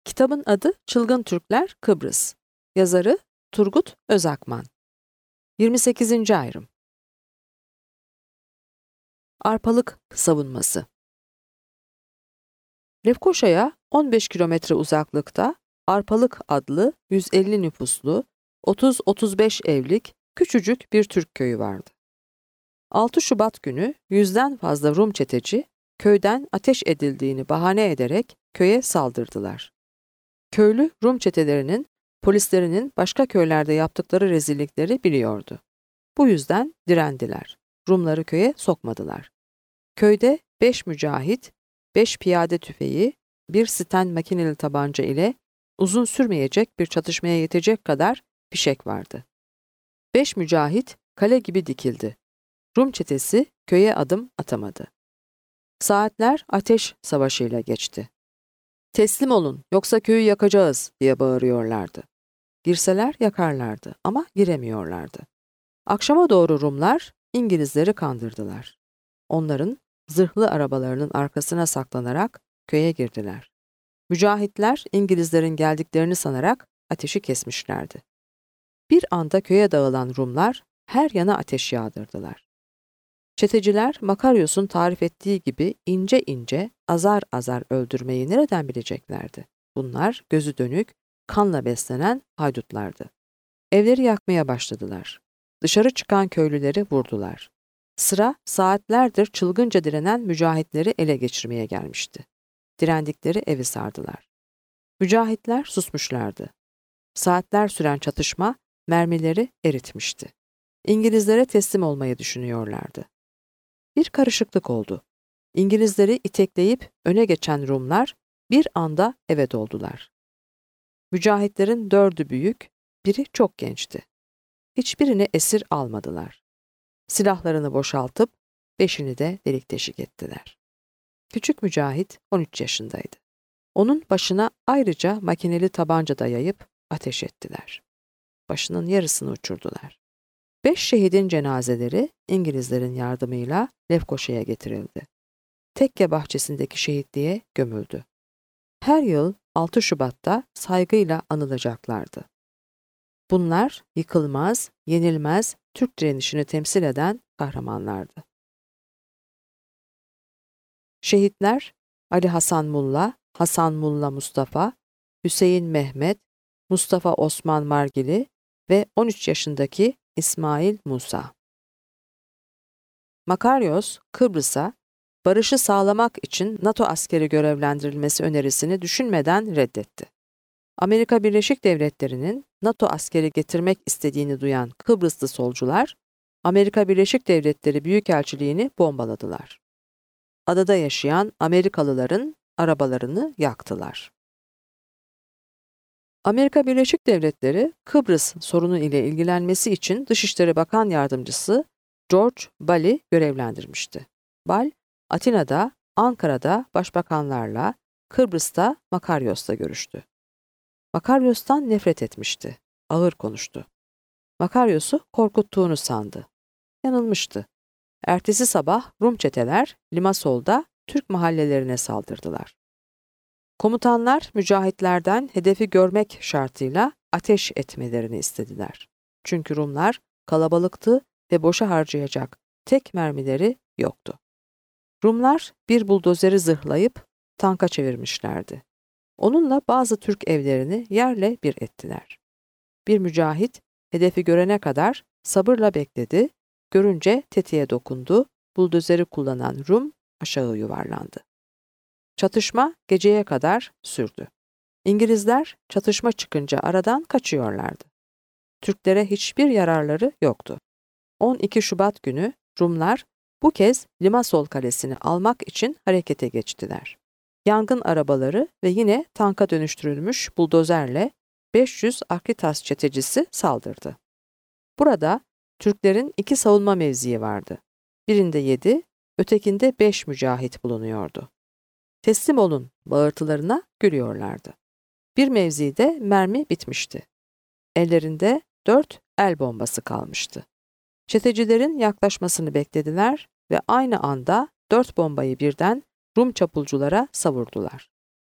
Kitabın adı Çılgın Türkler Kıbrıs. Yazarı Turgut Özakman. 28. ayrım. Arpalık savunması. Lefkoşa'ya 15 kilometre uzaklıkta Arpalık adlı 150 nüfuslu, 30-35 evlik küçücük bir Türk köyü vardı. 6 Şubat günü 100'den fazla Rum çeteci köyden ateş edildiğini bahane ederek köye saldırdılar. Köylü Rum çetelerinin polislerinin başka köylerde yaptıkları rezillikleri biliyordu. Bu yüzden direndiler. Rumları köye sokmadılar. Köyde 5 mücahit, 5 piyade tüfeği, 1 Sten makineli tabanca ile uzun sürmeyecek bir çatışmaya yetecek kadar fişek vardı. 5 mücahit kale gibi dikildi. Rum çetesi köye adım atamadı. Saatler ateş savaşıyla geçti. "Teslim olun, yoksa köyü yakacağız," diye bağırıyorlardı. Girseler yakarlardı ama giremiyorlardı. Akşama doğru Rumlar İngilizleri kandırdılar. Onların zırhlı arabalarının arkasına saklanarak köye girdiler. Mücahitler İngilizlerin geldiklerini sanarak ateşi kesmişlerdi. Bir anda köye dağılan Rumlar her yana ateş yağdırdılar. Çeteciler Makaryos'un tarif ettiği gibi ince ince, azar azar öldürmeyi nereden bileceklerdi? Bunlar gözü dönük, kanla beslenen haydutlardı. Evleri yakmaya başladılar. Dışarı çıkan köylüleri vurdular. Sıra saatlerdir çılgınca direnen mücahitleri ele geçirmeye gelmişti. Direndikleri evi sardılar. Mücahitler susmuşlardı. Saatler süren çatışma mermileri eritmişti. İngilizlere teslim olmayı düşünüyorlardı. Bir karışıklık oldu. İngilizleri itekleyip öne geçen Rumlar bir anda eve doldular. Mücahitlerin 4'ü büyük, biri çok gençti. Hiçbirini esir almadılar. Silahlarını boşaltıp 5'ini de delik deşik ettiler. Küçük mücahit 13 yaşındaydı. Onun başına ayrıca makineli tabanca dayayıp ateş ettiler. Başının yarısını uçurdular. 5 şehidin cenazeleri İngilizlerin yardımıyla Lefkoşa'ya getirildi. Tekke bahçesindeki şehitliğe gömüldü. Her yıl 6 Şubat'ta saygıyla anılacaklardı. Bunlar yıkılmaz, yenilmez Türk direnişini temsil eden kahramanlardı. Şehitler Ali Hasan Mulla, Hasan Mulla Mustafa, Hüseyin Mehmet, Mustafa Osman Margili ve 13 yaşındaki İsmail Musa. Makaryos, Kıbrıs'a barışı sağlamak için NATO askeri görevlendirilmesi önerisini düşünmeden reddetti. Amerika Birleşik Devletleri'nin NATO askeri getirmek istediğini duyan Kıbrıslı solcular, Amerika Birleşik Devletleri Büyükelçiliğini bombaladılar. Adada yaşayan Amerikalıların arabalarını yaktılar. Amerika Birleşik Devletleri, Kıbrıs sorunu ile ilgilenmesi için Dışişleri Bakan Yardımcısı George Ball'i görevlendirmişti. Ball, Atina'da, Ankara'da başbakanlarla, Kıbrıs'ta Makaryos'la görüştü. Makaryos'tan nefret etmişti. Ağır konuştu. Makaryos'u korkuttuğunu sandı. Yanılmıştı. Ertesi sabah Rum çeteler Limasol'da Türk mahallelerine saldırdılar. Komutanlar mücahitlerden hedefi görmek şartıyla ateş etmelerini istediler. Çünkü Rumlar kalabalıktı ve boşa harcayacak tek mermileri yoktu. Rumlar bir buldozeri zırhlayıp tanka çevirmişlerdi. Onunla bazı Türk evlerini yerle bir ettiler. Bir mücahit hedefi görene kadar sabırla bekledi, görünce tetiğe dokundu, buldozeri kullanan Rum aşağı yuvarlandı. Çatışma geceye kadar sürdü. İngilizler çatışma çıkınca aradan kaçıyorlardı. Türklere hiçbir yararları yoktu. 12 Şubat günü Rumlar bu kez Limasol Kalesi'ni almak için harekete geçtiler. Yangın arabaları ve yine tanka dönüştürülmüş buldozerle 500 Akritas çetecisi saldırdı. Burada Türklerin 2 savunma mevzii vardı. Birinde 7, ötekinde 5 mücahit bulunuyordu. "Teslim olun" bağırtılarına gülüyorlardı. Bir mevzide mermi bitmişti. Ellerinde 4 el bombası kalmıştı. Çetecilerin yaklaşmasını beklediler ve aynı anda 4 bombayı birden Rum çapulculara savurdular.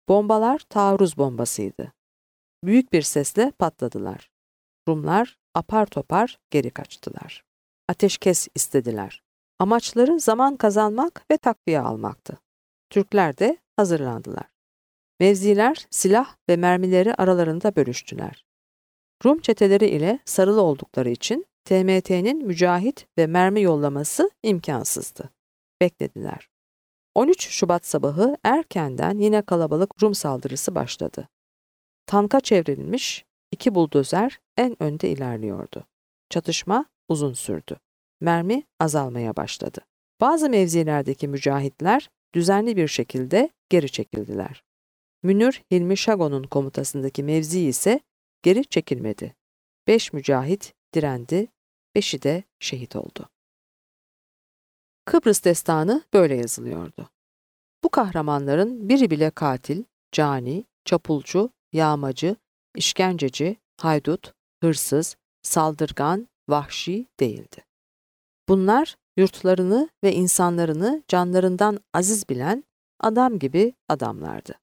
Bombalar taarruz bombasıydı. Büyük bir sesle patladılar. Rumlar apar topar geri kaçtılar. Ateşkes istediler. Amaçları zaman kazanmak ve takviye almaktı. Türkler de hazırlandılar. Mevziler, silah ve mermileri aralarında bölüştüler. Rum çeteleri ile sarılı oldukları için TMT'nin mücahit ve mermi yollaması imkansızdı. Beklediler. 13 Şubat sabahı erkenden yine kalabalık Rum saldırısı başladı. Tanka çevrilmiş 2 buldozer en önde ilerliyordu. Çatışma uzun sürdü. Mermi azalmaya başladı. Bazı mevzilerdeki mücahitler düzenli bir şekilde geri çekildiler. Münir Hilmi Şago'nun komutasındaki mevzi ise geri çekilmedi. 5 mücahit direndi, 5'i de şehit oldu. Kıbrıs destanı böyle yazılıyordu. Bu kahramanların biri bile katil, cani, çapulcu, yağmacı, işkenceci, haydut, hırsız, saldırgan, vahşi değildi. Bunlar yurtlarını ve insanlarını canlarından aziz bilen adam gibi adamlardı.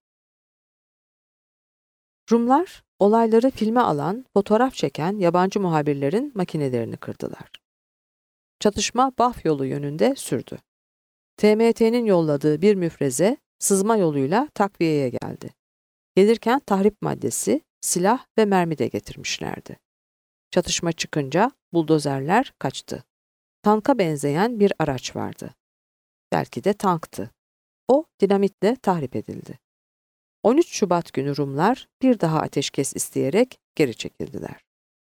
Rumlar, olayları filme alan, fotoğraf çeken yabancı muhabirlerin makinelerini kırdılar. Çatışma Baf yolu yönünde sürdü. TMT'nin yolladığı bir müfreze sızma yoluyla takviyeye geldi. Gelirken tahrip maddesi, silah ve mermi de getirmişlerdi. Çatışma çıkınca buldozerler kaçtı. Tanka benzeyen bir araç vardı. Belki de tanktı. O dinamitle tahrip edildi. 13 Şubat günü Rumlar bir daha ateşkes isteyerek geri çekildiler.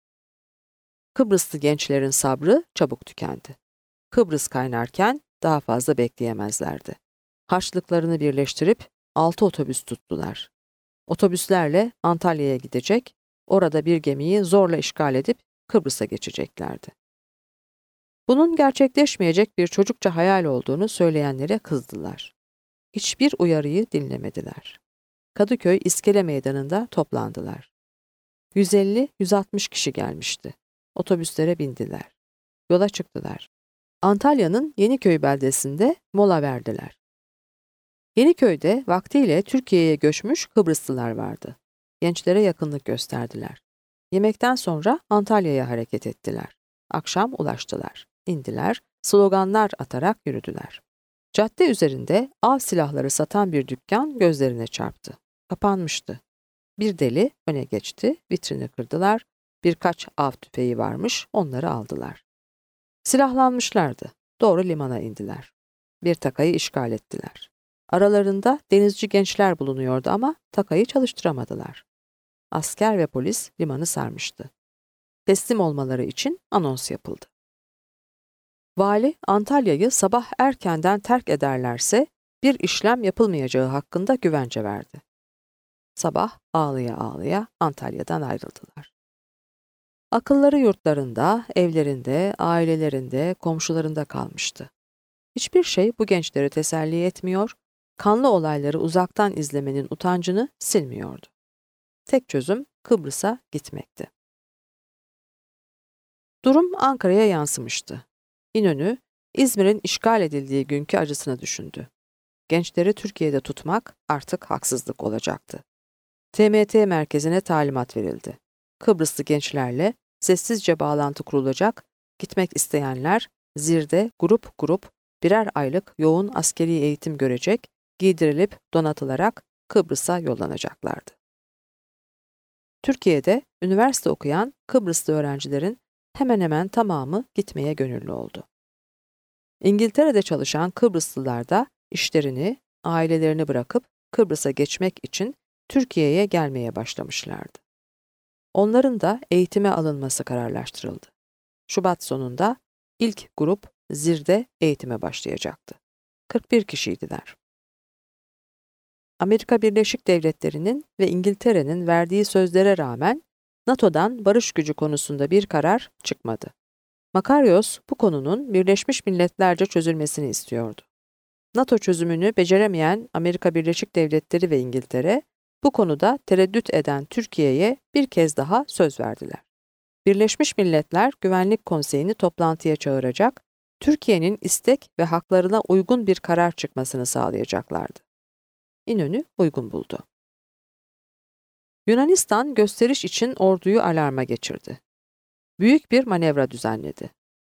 Kıbrıslı gençlerin sabrı çabuk tükendi. Kıbrıs kaynarken daha fazla bekleyemezlerdi. Harçlıklarını birleştirip 6 otobüs tuttular. Otobüslerle Antalya'ya gidecek, orada bir gemiyi zorla işgal edip Kıbrıs'a geçeceklerdi. Bunun gerçekleşmeyecek bir çocukça hayal olduğunu söyleyenlere kızdılar. Hiçbir uyarıyı dinlemediler. Kadıköy İskele Meydanı'nda toplandılar. 150-160 kişi gelmişti. Otobüslere bindiler. Yola çıktılar. Antalya'nın Yeniköy beldesinde mola verdiler. Yeniköy'de vaktiyle Türkiye'ye göçmüş Kıbrıslılar vardı. Gençlere yakınlık gösterdiler. Yemekten sonra Antalya'ya hareket ettiler. Akşam ulaştılar. İndiler, sloganlar atarak yürüdüler. Cadde üzerinde av silahları satan bir dükkan gözlerine çarptı. Kapanmıştı. Bir deli öne geçti, vitrini kırdılar. Birkaç av tüfeği varmış, onları aldılar. Silahlanmışlardı. Doğru limana indiler. Bir takayı işgal ettiler. Aralarında denizci gençler bulunuyordu ama takayı çalıştıramadılar. Asker ve polis limanı sarmıştı. Teslim olmaları için anons yapıldı. Vali Antalya'yı sabah erkenden terk ederlerse bir işlem yapılmayacağı hakkında güvence verdi. Sabah ağlaya ağlaya Antalya'dan ayrıldılar. Akılları yurtlarında, evlerinde, ailelerinde, komşularında kalmıştı. Hiçbir şey bu gençleri teselli etmiyor, kanlı olayları uzaktan izlemenin utancını silmiyordu. Tek çözüm Kıbrıs'a gitmekti. Durum Ankara'ya yansımıştı. İnönü, İzmir'in işgal edildiği günkü acısını düşündü. Gençleri Türkiye'de tutmak artık haksızlık olacaktı. TMT merkezine talimat verildi. Kıbrıslı gençlerle sessizce bağlantı kurulacak, gitmek isteyenler Zir'de grup grup birer aylık yoğun askeri eğitim görecek, giydirilip donatılarak Kıbrıs'a yollanacaklardı. Türkiye'de üniversite okuyan Kıbrıslı öğrencilerin hemen hemen tamamı gitmeye gönüllü oldu. İngiltere'de çalışan Kıbrıslılar da işlerini, ailelerini bırakıp Kıbrıs'a geçmek için Türkiye'ye gelmeye başlamışlardı. Onların da eğitime alınması kararlaştırıldı. Şubat sonunda ilk grup Zir'de eğitime başlayacaktı. 41 kişiydiler. Amerika Birleşik Devletleri'nin ve İngiltere'nin verdiği sözlere rağmen NATO'dan barış gücü konusunda bir karar çıkmadı. Makarios bu konunun Birleşmiş Milletlerce çözülmesini istiyordu. NATO çözümünü beceremeyen Amerika Birleşik Devletleri ve İngiltere, bu konuda tereddüt eden Türkiye'ye bir kez daha söz verdiler. Birleşmiş Milletler Güvenlik Konseyi'ni toplantıya çağıracak, Türkiye'nin istek ve haklarına uygun bir karar çıkmasını sağlayacaklardı. İnönü uygun buldu. Yunanistan gösteriş için orduyu alarma geçirdi. Büyük bir manevra düzenledi.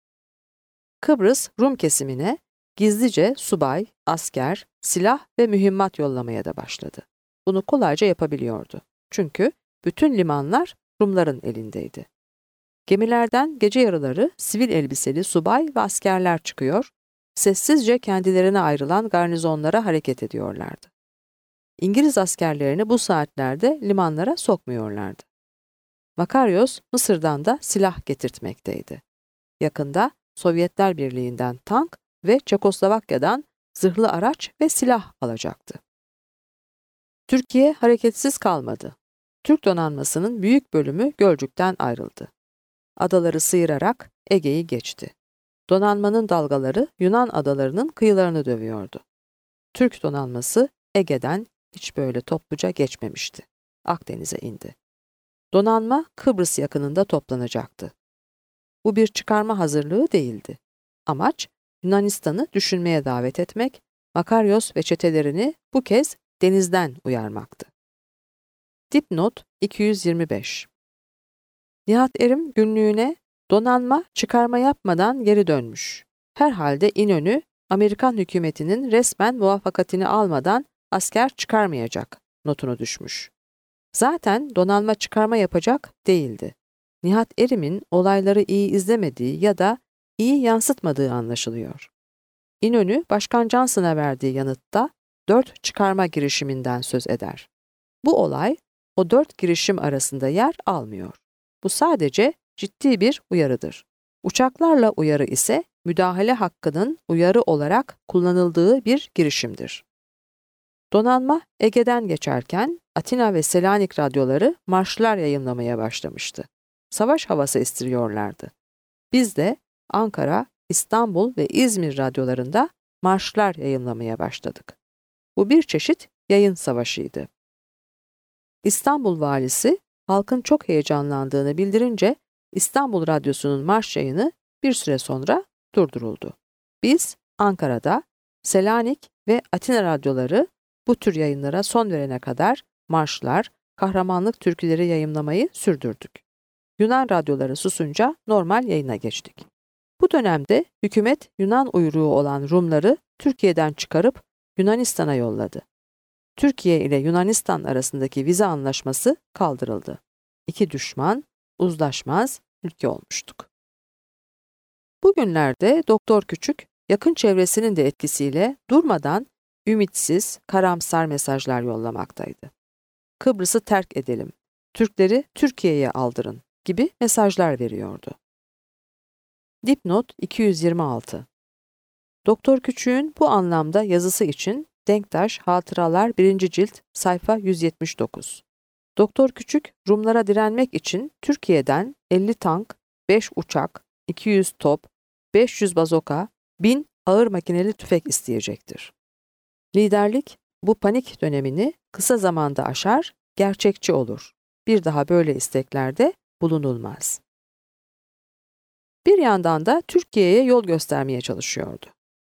Kıbrıs Rum kesimine gizlice subay, asker, silah ve mühimmat yollamaya da başladı. Bunu kolayca yapabiliyordu. Çünkü bütün limanlar Rumların elindeydi. Gemilerden gece yarıları sivil elbiseli subay ve askerler çıkıyor, sessizce kendilerine ayrılan garnizonlara hareket ediyorlardı. İngiliz askerlerini bu saatlerde limanlara sokmuyorlardı. Makaryos Mısır'dan da silah getirtmekteydi. Yakında Sovyetler Birliği'nden tank ve Çekoslovakya'dan zırhlı araç ve silah alacaktı. Türkiye hareketsiz kalmadı. Türk donanmasının büyük bölümü Gölcük'ten ayrıldı. Adaları sıyırarak Ege'yi geçti. Donanmanın dalgaları Yunan adalarının kıyılarını dövüyordu. Türk donanması Ege'den hiç böyle topluca geçmemişti. Akdeniz'e indi. Donanma Kıbrıs yakınında toplanacaktı. Bu bir çıkarma hazırlığı değildi. Amaç Yunanistan'ı düşünmeye davet etmek, Makaryos ve çetelerini bu kez denizden uyarmaktı. Dipnot 225. Nihat Erim günlüğüne donanma çıkarma yapmadan geri dönmüş. Herhalde İnönü Amerikan hükümetinin resmen muvaffakatini almadan asker çıkarmayacak notunu düşmüş. Zaten donanma çıkarma yapacak değildi. Nihat Erim'in olayları iyi izlemediği ya da iyi yansıtmadığı anlaşılıyor. İnönü Başkan Johnson'a verdiği yanıtta 4 çıkarma girişiminden söz eder. Bu olay o 4 girişim arasında yer almıyor. Bu sadece ciddi bir uyarıdır. Uçaklarla uyarı ise müdahale hakkının uyarı olarak kullanıldığı bir girişimdir. Donanma Ege'den geçerken Atina ve Selanik radyoları marşlar yayınlamaya başlamıştı. Savaş havası estiriyorlardı. Biz de Ankara, İstanbul ve İzmir radyolarında marşlar yayınlamaya başladık. Bu bir çeşit yayın savaşıydı. İstanbul valisi halkın çok heyecanlandığını bildirince İstanbul Radyosu'nun marş yayını bir süre sonra durduruldu. Biz Ankara'da Selanik ve Atina radyoları bu tür yayınlara son verene kadar marşlar, kahramanlık türküleri yayımlamayı sürdürdük. Yunan radyoları susunca normal yayına geçtik. Bu dönemde hükümet Yunan uyruğu olan Rumları Türkiye'den çıkarıp Yunanistan'a yolladı. Türkiye ile Yunanistan arasındaki vize anlaşması kaldırıldı. İki düşman, uzlaşmaz ülke olmuştuk. Bugünlerde Doktor Küçük, yakın çevresinin de etkisiyle durmadan ümitsiz, karamsar mesajlar yollamaktaydı. Kıbrıs'ı terk edelim, Türkleri Türkiye'ye aldırın gibi mesajlar veriyordu. Dipnot 226. Doktor Küçük'ün bu anlamda yazısı için Denktaş Hatıralar 1. cilt sayfa 179. Doktor Küçük, Rumlara direnmek için Türkiye'den 50 tank, 5 uçak, 200 top, 500 bazoka, 1000 ağır makineli tüfek isteyecektir. Liderlik bu panik dönemini kısa zamanda aşar, gerçekçi olur. Bir daha böyle isteklerde bulunulmaz. Bir yandan da Türkiye'ye yol göstermeye çalışıyordu.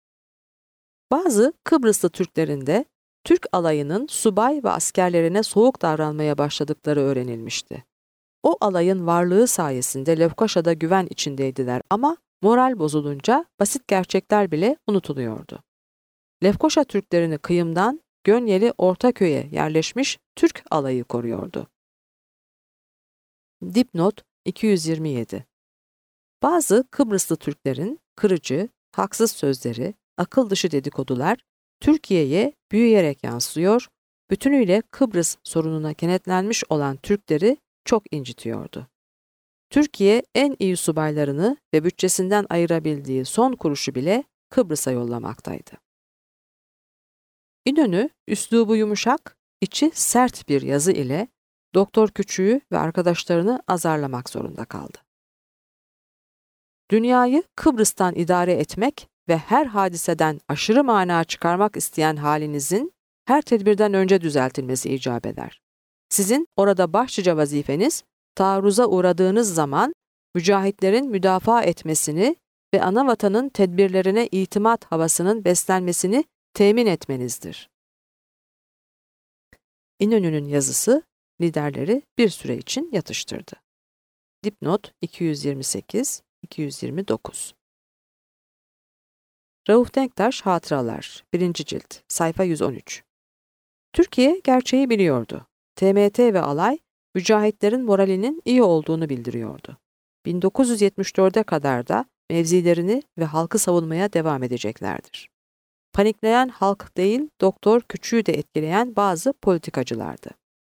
Bazı Kıbrıslı Türklerin de Türk alayının subay ve askerlerine soğuk davranmaya başladıkları öğrenilmişti. O alayın varlığı sayesinde Lefkoşa'da güven içindeydiler ama moral bozulunca basit gerçekler bile unutuluyordu. Lefkoşa Türklerini kıyımdan Gönyeli Ortaköy'e yerleşmiş Türk alayı koruyordu. Dipnot 227. Bazı Kıbrıslı Türklerin kırıcı, haksız sözleri, akıl dışı dedikodular Türkiye'ye büyüyerek yansıyor, bütünüyle Kıbrıs sorununa kenetlenmiş olan Türkleri çok incitiyordu. Türkiye en iyi subaylarını ve bütçesinden ayırabildiği son kuruşu bile Kıbrıs'a yollamaktaydı. İnönü, üslubu yumuşak, içi sert bir yazı ile Doktor Küçük'ü ve arkadaşlarını azarlamak zorunda kaldı. Dünyayı Kıbrıs'tan idare etmek ve her hadiseden aşırı mana çıkarmak isteyen halinizin her tedbirden önce düzeltilmesi icap eder. Sizin orada başlıca vazifeniz, taarruza uğradığınız zaman mücahitlerin müdafaa etmesini ve anavatanın tedbirlerine itimat havasının beslenmesini temin etmenizdir. İnönü'nün yazısı liderleri bir süre için yatıştırdı. Dipnot 228-229. Rauf Denktaş Hatıralar 1. cilt sayfa 113. Türkiye gerçeği biliyordu. TMT ve alay mücahitlerin moralinin iyi olduğunu bildiriyordu. 1974'e kadar da mevzilerini ve halkı savunmaya devam edeceklerdir. Panikleyen halk değil, Doktor Küçüğü de etkileyen bazı politikacılardı.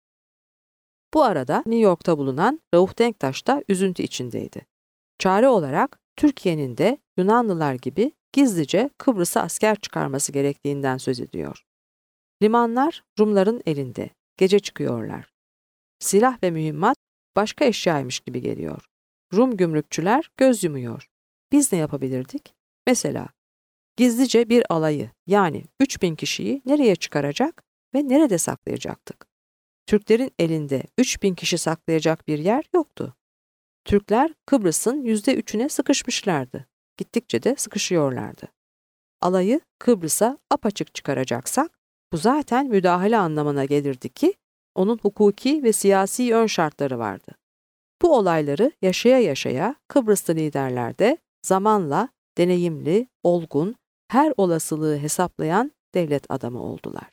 Bu arada New York'ta bulunan Rauf Denktaş da üzüntü içindeydi. Çare olarak Türkiye'nin de Yunanlılar gibi gizlice Kıbrıs'a asker çıkarması gerektiğinden söz ediyor. Limanlar Rumların elinde. Gece çıkıyorlar. Silah ve mühimmat başka eşyaymış gibi geliyor. Rum gümrükçüler göz yumuyor. Biz ne yapabilirdik? Mesela gizlice bir alayı yani 3000 kişiyi nereye çıkaracak ve nerede saklayacaktık? Türklerin elinde 3000 kişi saklayacak bir yer yoktu. Türkler Kıbrıs'ın %3'üne sıkışmışlardı. Gittikçe de sıkışıyorlardı. Alayı Kıbrıs'a apaçık çıkaracaksak bu zaten müdahale anlamına gelirdi ki onun hukuki ve siyasi ön şartları vardı. Bu olayları yaşaya yaşaya Kıbrıslı liderler de zamanla deneyimli, olgun, her olasılığı hesaplayan devlet adamı oldular.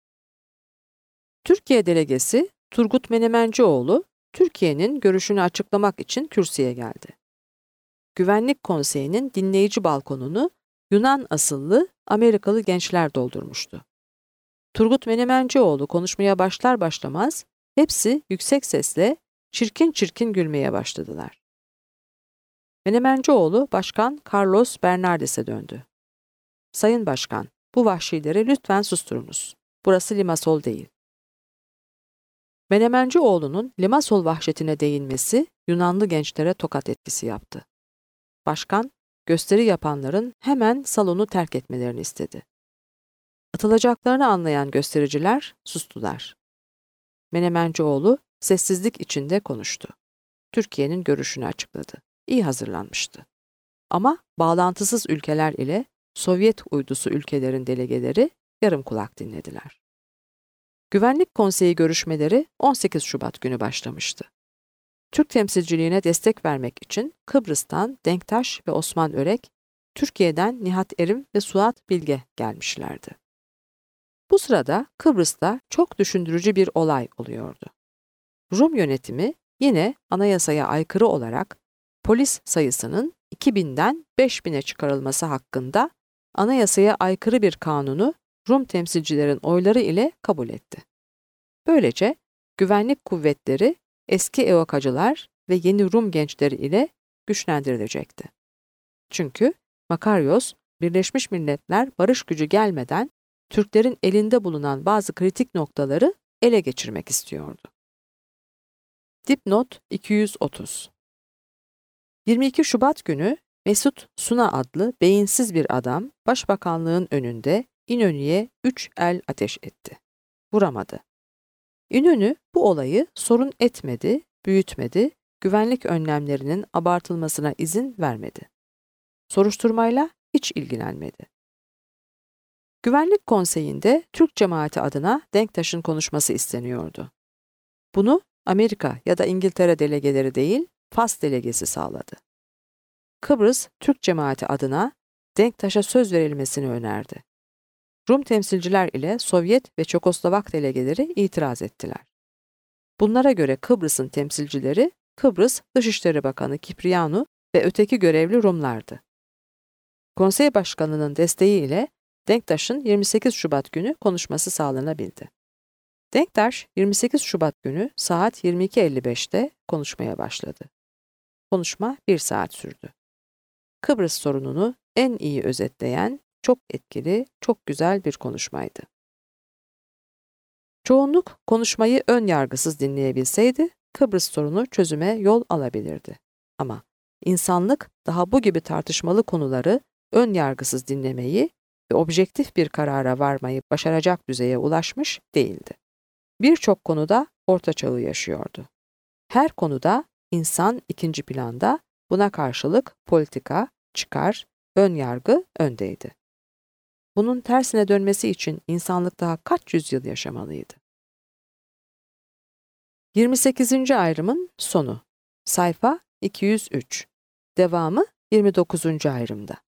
Türkiye delegesi Turgut Menemencioğlu, Türkiye'nin görüşünü açıklamak için kürsüye geldi. Güvenlik Konseyi'nin dinleyici balkonunu Yunan asıllı Amerikalı gençler doldurmuştu. Turgut Menemencioğlu konuşmaya başlar başlamaz hepsi yüksek sesle çirkin çirkin gülmeye başladılar. Menemencioğlu Başkan Carlos Bernardes'e döndü. Sayın Başkan, bu vahşileri lütfen susturunuz. Burası Limassol değil. Menemencioğlu'nun Limassol vahşetine değinmesi Yunanlı gençlere tokat etkisi yaptı. Başkan, gösteri yapanların hemen salonu terk etmelerini istedi. Atılacaklarını anlayan göstericiler sustular. Menemencioğlu sessizlik içinde konuştu. Türkiye'nin görüşünü açıkladı. İyi hazırlanmıştı. Ama bağlantısız ülkeler ile Sovyet uydusu ülkelerin delegeleri yarım kulak dinlediler. Güvenlik Konseyi görüşmeleri 18 Şubat günü başlamıştı. Türk temsilciliğine destek vermek için Kıbrıs'tan Denktaş ve Osman Örek, Türkiye'den Nihat Erim ve Suat Bilge gelmişlerdi. Bu sırada Kıbrıs'ta çok düşündürücü bir olay oluyordu. Rum yönetimi yine anayasaya aykırı olarak polis sayısının 2000'den 5000'e çıkarılması hakkında anayasaya aykırı bir kanunu Rum temsilcilerin oyları ile kabul etti. Böylece güvenlik kuvvetleri eski evakacılar ve yeni Rum gençleri ile güçlendirilecekti. Çünkü Makarios, Birleşmiş Milletler barış gücü gelmeden Türklerin elinde bulunan bazı kritik noktaları ele geçirmek istiyordu. Dipnot 230. 22 Şubat günü Mesut Suna adlı beyinsiz bir adam Başbakanlığın önünde İnönü'ye 3 el ateş etti. Vuramadı. İnönü bu olayı sorun etmedi, büyütmedi, güvenlik önlemlerinin abartılmasına izin vermedi. Soruşturmayla hiç ilgilenmedi. Güvenlik Konseyi'nde Türk cemaati adına Denktaş'ın konuşması isteniyordu. Bunu Amerika ya da İngiltere delegeleri değil, Fas delegesi sağladı. Kıbrıs Türk cemaati adına Denktaş'a söz verilmesini önerdi. Rum temsilciler ile Sovyet ve Çekoslovak delegeleri itiraz ettiler. Bunlara göre Kıbrıs'ın temsilcileri Kıbrıs Dışişleri Bakanı Kiprianu ve öteki görevli Rumlardı. Konsey Başkanı'nın desteğiyle Denktaş'ın 28 Şubat günü konuşması sağlanabildi. Denktaş 28 Şubat günü saat 22.55'te konuşmaya başladı. Konuşma 1 saat sürdü. Kıbrıs sorununu en iyi özetleyen, çok etkili, çok güzel bir konuşmaydı. Çoğunluk konuşmayı ön yargısız dinleyebilseydi, Kıbrıs sorunu çözüme yol alabilirdi. Ama insanlık daha bu gibi tartışmalı konuları ön yargısız dinlemeyi ve objektif bir karara varmayı başaracak düzeye ulaşmış değildi. Birçok konuda orta çağı yaşıyordu. Her konuda insan ikinci planda, buna karşılık politika, çıkar, ön yargı öndeydi. Bunun tersine dönmesi için insanlık daha kaç yüzyıl yaşamalıydı? 28. ayrımın sonu. Sayfa 203. Devamı 29. ayrımda.